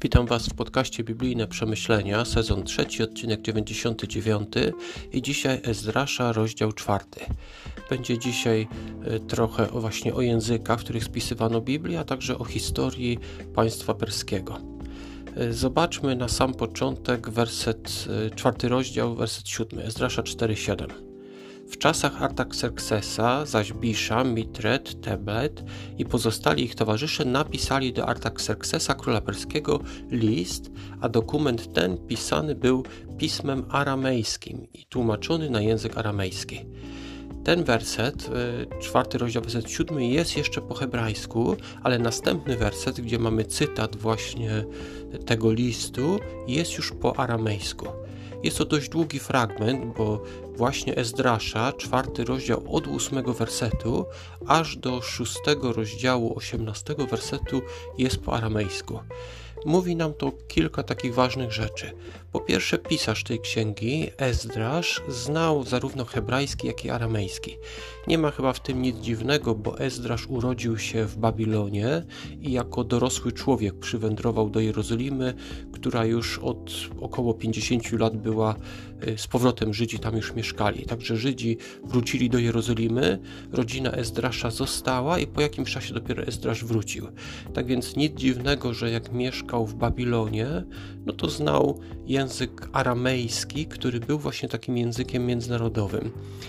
Witam Was w podcaście Biblijne Przemyślenia, sezon 3, odcinek 99 i dzisiaj Ezdrasza, rozdział 4. Będzie dzisiaj trochę właśnie o językach, w których spisywano Biblię, a także o historii państwa perskiego. Zobaczmy na sam początek werset 4 rozdział, werset 7, Ezdrasza 4:7. W czasach Artaxerxesa, zaś Biszam, Mitred, Tebet i pozostali ich towarzysze napisali do Artaxerxesa, króla perskiego, list, a dokument ten pisany był pismem aramejskim i tłumaczony na język aramejski. Ten werset, 4 rozdział, werset 7 jest jeszcze po hebrajsku, ale następny werset, gdzie mamy cytat właśnie tego listu, jest już po aramejsku. Jest to dość długi fragment, bo właśnie Ezdrasza, 4 rozdział od 8 wersetu, aż do 6 rozdziału 18 wersetu jest po aramejsku. Mówi nam to kilka takich ważnych rzeczy. Po pierwsze, pisarz tej księgi, Ezdrasz, znał zarówno hebrajski, jak i aramejski. Nie ma chyba w tym nic dziwnego, bo Ezdrasz urodził się w Babilonie i jako dorosły człowiek przywędrował do Jerozolimy, która już od około 50 lat była z powrotem, Żydzi tam już mieszkali. Także Żydzi wrócili do Jerozolimy, rodzina Ezdrasza została i po jakimś czasie dopiero Ezdrasz wrócił. Tak więc nic dziwnego, że jak mieszkał w Babilonie, no to znał język aramejski, który był właśnie takim językiem międzynarodowym.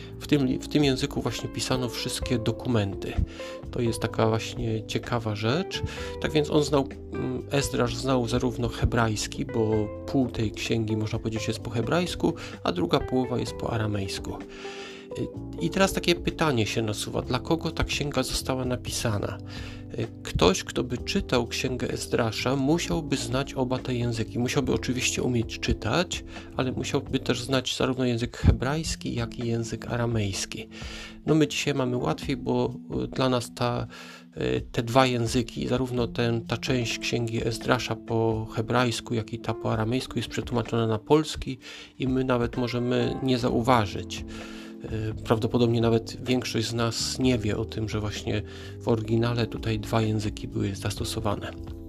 W tym języku właśnie pisano wszystkie dokumenty. To jest taka właśnie ciekawa rzecz. Tak więc Ezdrasz znał zarówno hebrajski, bo pół tej księgi można powiedzieć jest po hebrajsku, a druga połowa jest po aramejsku. I teraz takie pytanie się nasuwa, dla kogo ta księga została napisana? Ktoś, kto by czytał księgę Ezdrasza, musiałby znać oba te języki. Musiałby oczywiście umieć czytać, ale musiałby też znać zarówno język hebrajski, jak i język aramejski. No my dzisiaj mamy łatwiej, bo dla nas te dwa języki, zarówno ta część księgi Ezdrasza po hebrajsku, jak i ta po aramejsku jest przetłumaczona na polski i my nawet możemy nie zauważyć. Prawdopodobnie nawet większość z nas nie wie o tym, że właśnie w oryginale tutaj dwa języki były zastosowane.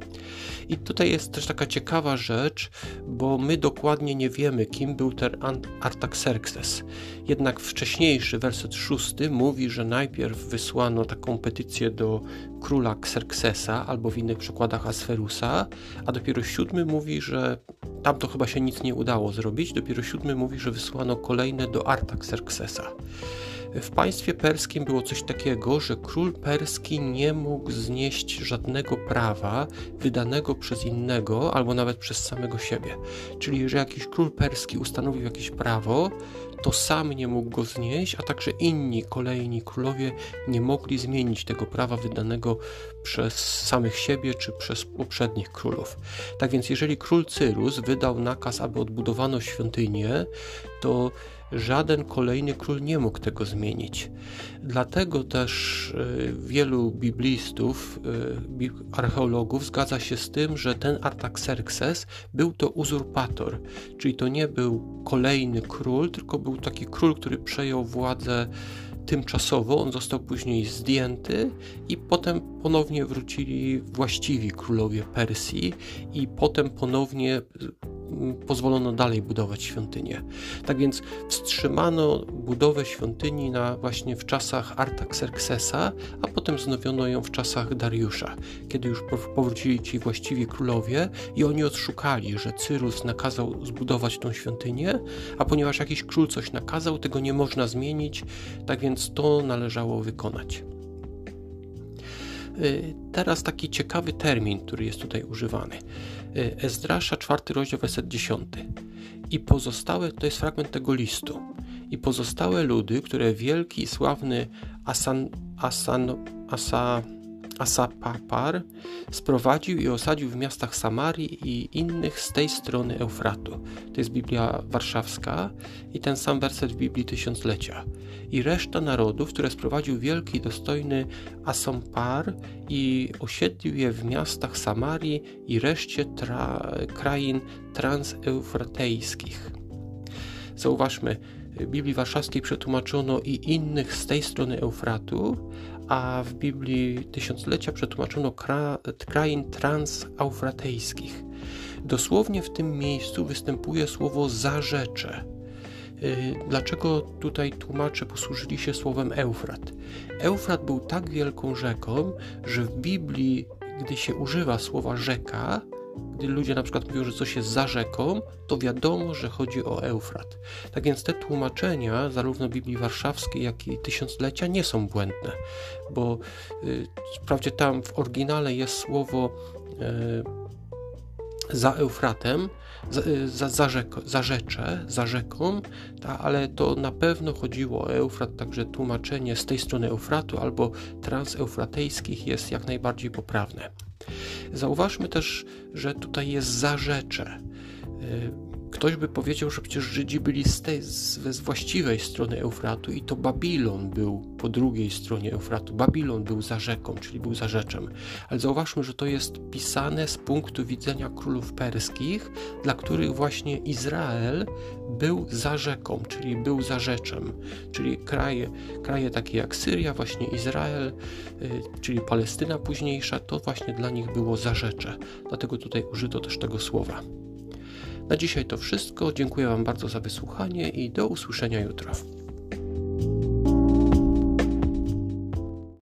I tutaj jest też taka ciekawa rzecz, bo my dokładnie nie wiemy, kim był ten Artaxerxes. Jednak wcześniejszy werset 6 mówi, że najpierw wysłano taką petycję do króla Xerxesa, albo w innych przykładach Asferusa, a dopiero 7 mówi, że tam to chyba się nic nie udało zrobić, dopiero 7 mówi, że wysłano kolejne do Artaxerxesa. W państwie perskim było coś takiego, że król perski nie mógł znieść żadnego prawa wydanego przez innego albo nawet przez samego siebie. Czyli, że jakiś król perski ustanowił jakieś prawo, to sam nie mógł go znieść, a także kolejni królowie nie mogli zmienić tego prawa wydanego przez samych siebie czy przez poprzednich królów. Tak więc jeżeli król Cyrus wydał nakaz, aby odbudowano świątynię, to żaden kolejny król nie mógł tego zmienić. Dlatego też wielu biblistów, archeologów zgadza się z tym, że ten Artaxerxes był to uzurpator, czyli to nie był kolejny król, tylko był taki król, który przejął władzę tymczasowo, on został później zdjęty i potem ponownie wrócili właściwi królowie Persji i potem ponownie pozwolono dalej budować świątynię. Tak więc wstrzymano budowę świątyni właśnie w czasach Artaxerxesa, a potem wznowiono ją w czasach Dariusza, kiedy już powrócili ci właściwi królowie i oni odszukali, że Cyrus nakazał zbudować tą świątynię, a ponieważ jakiś król coś nakazał, tego nie można zmienić, tak więc to należało wykonać. Teraz taki ciekawy termin, który jest tutaj używany. Ezdrasza, 4 rozdział, werset 10. I pozostałe, to jest fragment tego listu. I pozostałe ludy, które wielki i sławny Asapapar sprowadził i osadził w miastach Samarii i innych z tej strony Eufratu. To jest Biblia Warszawska i ten sam werset w Biblii Tysiąclecia. I reszta narodów, które sprowadził wielki i dostojny Asampar i osiedlił je w miastach Samarii i reszcie krain transeufratejskich. Zauważmy, Biblii Warszawskiej przetłumaczono i innych z tej strony Eufratu, a w Biblii Tysiąclecia przetłumaczono krain transeufratejskich. Dosłownie w tym miejscu występuje słowo zarzecze. Dlaczego tutaj tłumacze posłużyli się słowem Eufrat? Eufrat był tak wielką rzeką, że w Biblii, gdy się używa słowa rzeka, gdy ludzie na przykład mówią, że coś jest za rzeką, to wiadomo, że chodzi o Eufrat. Tak więc te tłumaczenia, zarówno Biblii Warszawskiej, jak i Tysiąclecia, nie są błędne, bo wprawdzie tam w oryginale jest słowo za Eufratem, za rzeką, ale to na pewno chodziło o Eufrat, także tłumaczenie z tej strony Eufratu albo transeufratejskich jest jak najbardziej poprawne. Zauważmy też, że tutaj jest zarzecze. Ktoś by powiedział, że przecież Żydzi byli z właściwej strony Eufratu i to Babilon był po drugiej stronie Eufratu. Babilon był za rzeką, czyli był zarzeczem. Ale zauważmy, że to jest pisane z punktu widzenia królów perskich, dla których właśnie Izrael był za rzeką, czyli był zarzeczem. Czyli kraje takie jak Syria, właśnie Izrael, czyli Palestyna późniejsza, to właśnie dla nich było zarzecze. Dlatego tutaj użyto też tego słowa. Na dzisiaj to wszystko. Dziękuję Wam bardzo za wysłuchanie i do usłyszenia jutro.